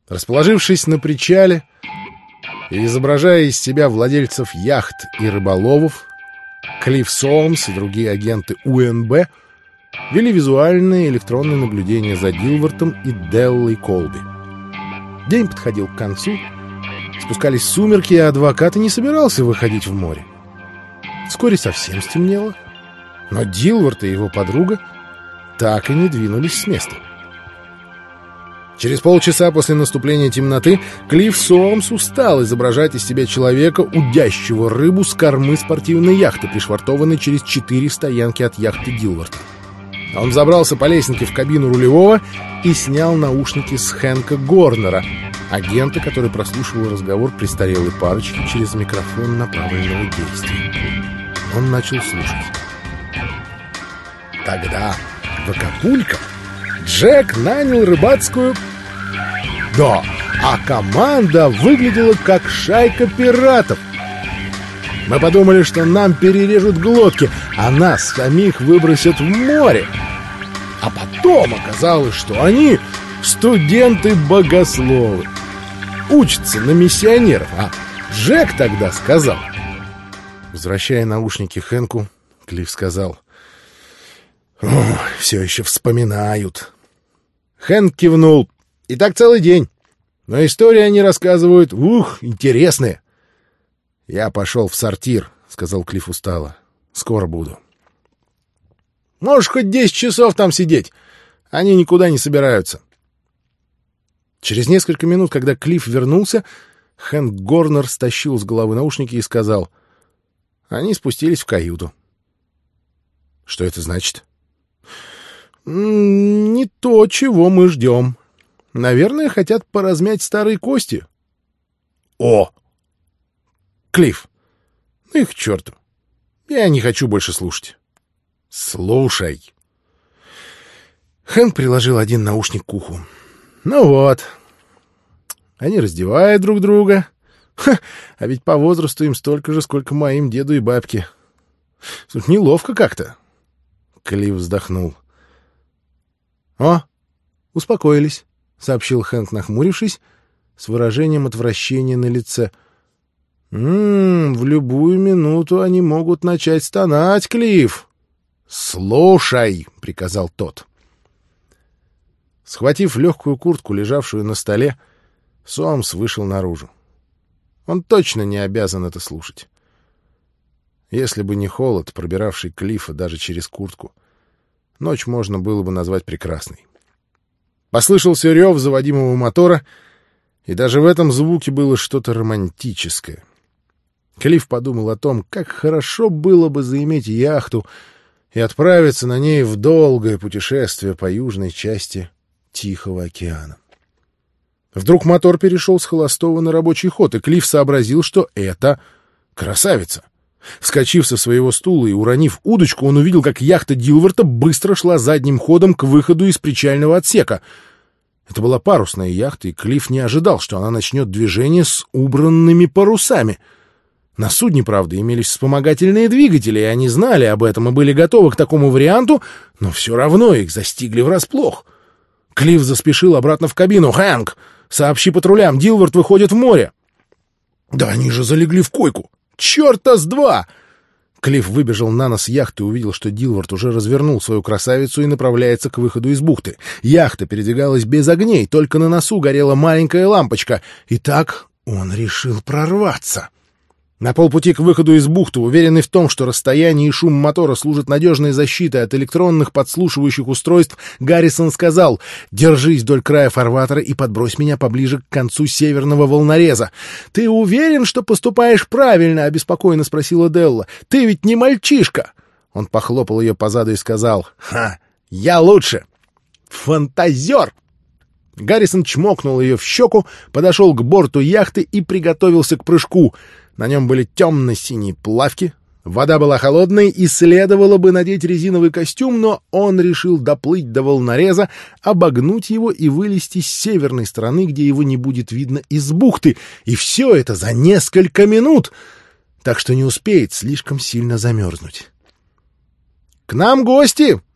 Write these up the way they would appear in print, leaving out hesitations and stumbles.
Расположившись на причале и изображая из себя владельцев яхт и рыболовов, Клифф Соамс и другие агенты УНБ вели визуальное и электронное наблюдение за Дилвортом и Деллой Колби. День подходил к концу, спускались сумерки, и адвокат и не собирался выходить в море. Вскоре совсем стемнело, но Дилворт и его подруга так и не двинулись с места. Через полчаса после наступления темноты Клифф Соамс устал изображать из себя человека, удящего рыбу с кормы спортивной яхты, пришвартованной через 4 стоянки от яхты Дилворта. Он забрался по лесенке в кабину рулевого и снял наушники с Хэнка Горнера, агента, который прослушивал разговор престарелой парочки через микрофон направленного действия. Он начал слушать. Тогда в Акапулько Джек нанял рыбацкую... Да, а команда выглядела как шайка пиратов. Мы подумали, что нам перережут глотки, а нас самих выбросят в море. А потом оказалось, что они студенты-богословы. Учатся на миссионеров, а Джек тогда сказал... Возвращая наушники Хэнку, Клифф сказал: «Все еще вспоминают». Хэнк кивнул. «И так целый день. Но истории они рассказывают, интересные». «Я пошел в сортир», — сказал Клифф устало. «Скоро буду». «Можешь хоть 10 часов там сидеть. Они никуда не собираются». Через несколько минут, когда Клифф вернулся, Хэнк Горнер стащил с головы наушники и сказал: «Они спустились в каюту». «Что это значит?» «Не то, чего мы ждем. Наверное, хотят поразмять старые кости». «О! Клифф, ну их к черту. Я не хочу больше слушать». «Слушай». Хэнк приложил один наушник к уху. «Ну вот. Они раздевают друг друга. А ведь по возрасту им столько же, сколько моим деду и бабке. Тут неловко как-то». Клифф вздохнул. «О, успокоились», — сообщил Хэнк, нахмурившись, с выражением отвращения на лице. В любую минуту они могут начать стонать, Клифф». «Слушай», — приказал тот. Схватив легкую куртку, лежавшую на столе, Соамс вышел наружу. Он точно не обязан это слушать. Если бы не холод, пробиравший Клиффа даже через куртку, ночь можно было бы назвать прекрасной. Послышался рев заводимого мотора, и даже в этом звуке было что-то романтическое. Клифф подумал о том, как хорошо было бы заиметь яхту и отправиться на ней в долгое путешествие по южной части Тихого океана. Вдруг мотор перешел с холостого на рабочий ход, и Клифф сообразил, что это красавица. Вскочив со своего стула и уронив удочку, он увидел, как яхта Дилворта быстро шла задним ходом к выходу из причального отсека. Это была парусная яхта, и Клифф не ожидал, что она начнет движение с убранными парусами. На судне, правда, имелись вспомогательные двигатели, и они знали об этом и были готовы к такому варианту, но все равно их застигли врасплох. Клифф заспешил обратно в кабину. «Хэнк, сообщи патрулям, Дилворт выходит в море». «Да они же залегли в койку! Чёрта с два!» Клифф выбежал на нос яхты и увидел, что Дилворт уже развернул свою красавицу и направляется к выходу из бухты. Яхта передвигалась без огней, только на носу горела маленькая лампочка. И так он решил прорваться. На полпути к выходу из бухты, уверенный в том, что расстояние и шум мотора служат надежной защитой от электронных подслушивающих устройств, Гаррисон сказал: «Держись вдоль края фарватера и подбрось меня поближе к концу северного волнореза». «Ты уверен, что поступаешь правильно?» — обеспокоенно спросила Делла. «Ты ведь не мальчишка!» Он похлопал ее по заду и сказал: «Я лучше!» «Фантазер!» Гаррисон чмокнул ее в щеку, подошел к борту яхты и приготовился к прыжку. На нем были темно-синие плавки, вода была холодной, и следовало бы надеть резиновый костюм, но он решил доплыть до волнореза, обогнуть его и вылезти с северной стороны, где его не будет видно из бухты, и все это за несколько минут, так что не успеет слишком сильно замерзнуть. «К нам гости!»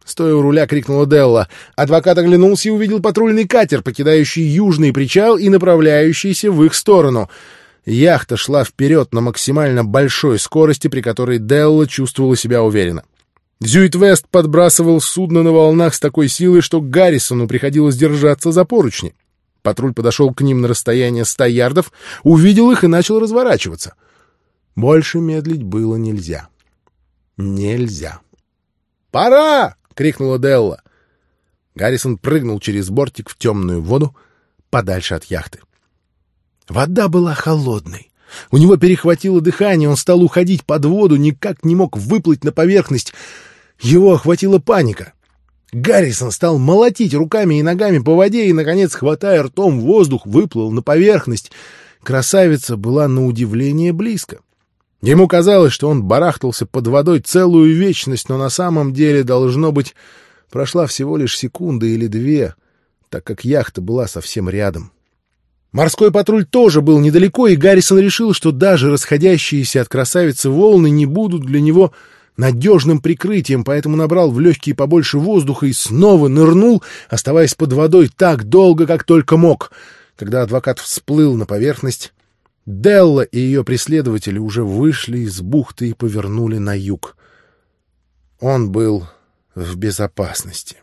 Стоя у руля, крикнула Делла. Адвокат оглянулся и увидел патрульный катер, покидающий южный причал и направляющийся в их сторону. Яхта шла вперед на максимально большой скорости, при которой Делла чувствовала себя уверенно. Зюит-Вест подбрасывал судно на волнах с такой силой, что Гаррисону приходилось держаться за поручни. Патруль подошел к ним на расстояние 100 ярдов, увидел их и начал разворачиваться. Больше медлить было нельзя. Нельзя. «Пора!» — крикнула Делла. Гаррисон прыгнул через бортик в темную воду, подальше от яхты. Вода была холодной. У него перехватило дыхание, он стал уходить под воду, никак не мог выплыть на поверхность. Его охватила паника. Гаррисон стал молотить руками и ногами по воде и, наконец, хватая ртом воздух, выплыл на поверхность. Красавица была на удивление близко. Ему казалось, что он барахтался под водой целую вечность, но на самом деле, должно быть, прошла всего лишь секунда или две, так как яхта была совсем рядом. Морской патруль тоже был недалеко, и Гаррисон решил, что даже расходящиеся от красавицы волны не будут для него надежным прикрытием, поэтому набрал в легкие побольше воздуха и снова нырнул, оставаясь под водой так долго, как только мог. Когда адвокат всплыл на поверхность, Делла и ее преследователи уже вышли из бухты и повернули на юг. Он был в безопасности.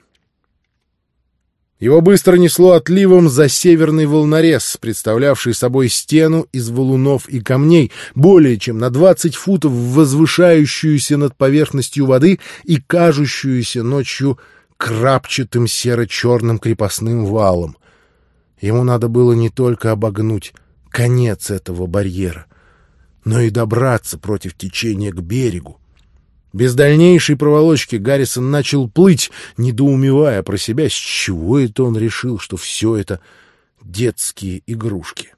Его быстро несло отливом за северный волнорез, представлявший собой стену из валунов и камней, более чем на 20 футов возвышающуюся над поверхностью воды и кажущуюся ночью крапчатым серо-черным крепостным валом. Ему надо было не только обогнуть конец этого барьера, но и добраться против течения к берегу. Без дальнейшей проволочки Гаррисон начал плыть, недоумевая про себя, с чего это он решил, что все это детские игрушки.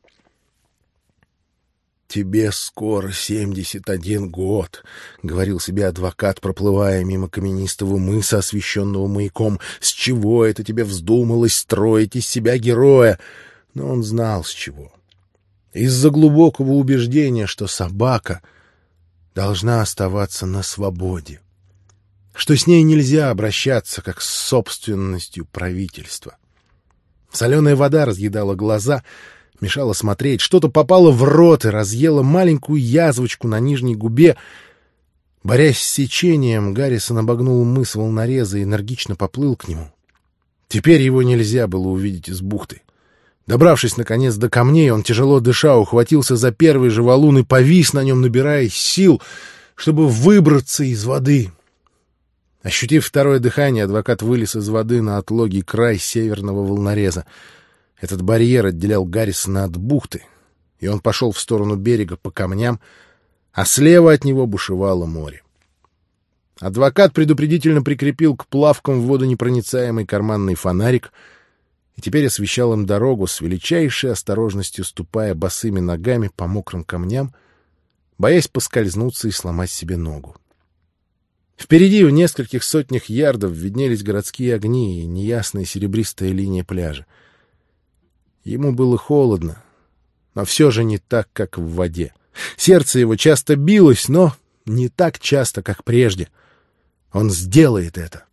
«Тебе скоро 71 год», — говорил себе адвокат, проплывая мимо каменистого мыса, освещенного маяком. «С чего это тебе вздумалось строить из себя героя?» Но он знал, с чего. Из-за глубокого убеждения, что собака должна оставаться на свободе, что с ней нельзя обращаться как с собственностью правительства. Соленая вода разъедала глаза, мешала смотреть, что-то попало в рот и разъело маленькую язвочку на нижней губе. Борясь с сечением, Гаррисон обогнул мыс волнореза и энергично поплыл к нему. Теперь его нельзя было увидеть из бухты. Добравшись, наконец, до камней, он, тяжело дыша, ухватился за первый же валун и повис на нем, набирая сил, чтобы выбраться из воды. Ощутив второе дыхание, адвокат вылез из воды на отлогий край северного волнореза. Этот барьер отделял Гаррисона от бухты, и он пошел в сторону берега по камням, а слева от него бушевало море. Адвокат предупредительно прикрепил к плавкам в водонепроницаемый карманный фонарик и теперь освещал им дорогу, с величайшей осторожностью ступая босыми ногами по мокрым камням, боясь поскользнуться и сломать себе ногу. Впереди, в нескольких сотнях ярдов, виднелись городские огни и неясная серебристая линия пляжа. Ему было холодно, но все же не так, как в воде. Сердце его часто билось, но не так часто, как прежде. Он сделает это.